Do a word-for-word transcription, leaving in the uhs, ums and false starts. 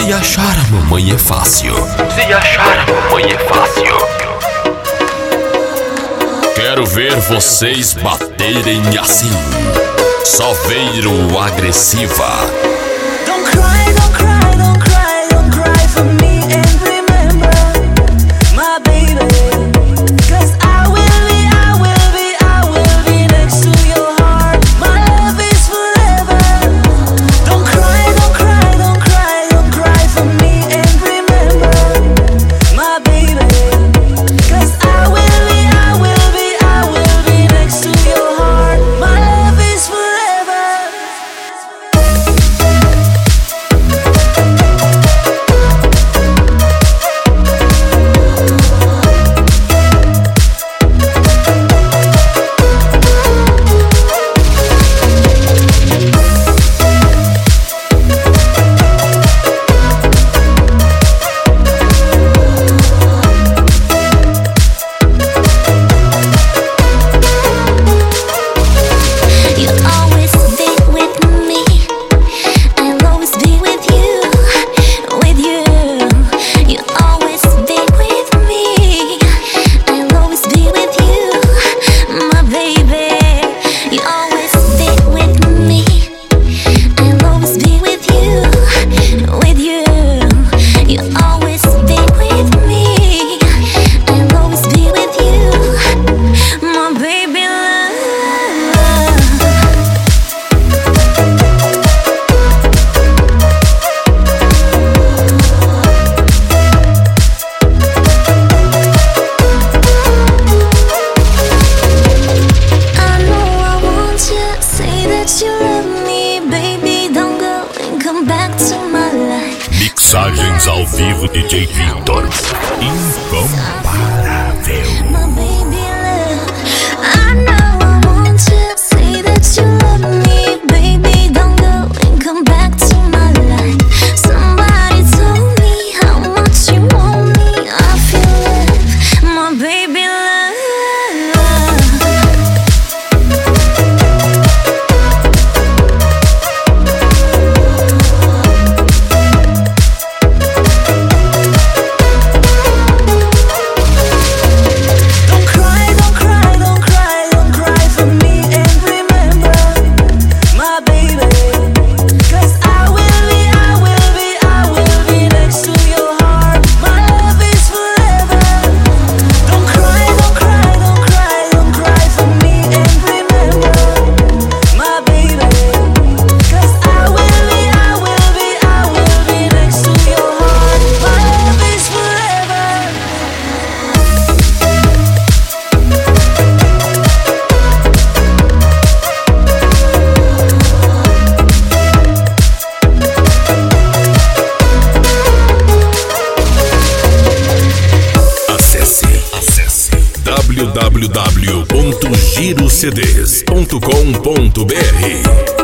Se achar a mamãe é fácil. Se achar a mamãe é fácil. Quero ver vocês baterem assim. Só veiro agressiva. Don't cry, don't cry, don't cry, don't cry for me and remember my baby. Cause I will be, I will be, I will be next to your heart. My love is forever. Don't cry, don't cry, don't cry, don't cry for me and remember my baby. Cause I will be, I will be, I will be next to your heart. My love is forever. Mixagens ao vivo, D J Victor. Incomparável. My baby love, I know I want to say that you love me, baby. Don't go and come back to my life. Somebody told me how much you want me. I feel love, my baby love. w w w ponto giro c d s ponto com ponto b r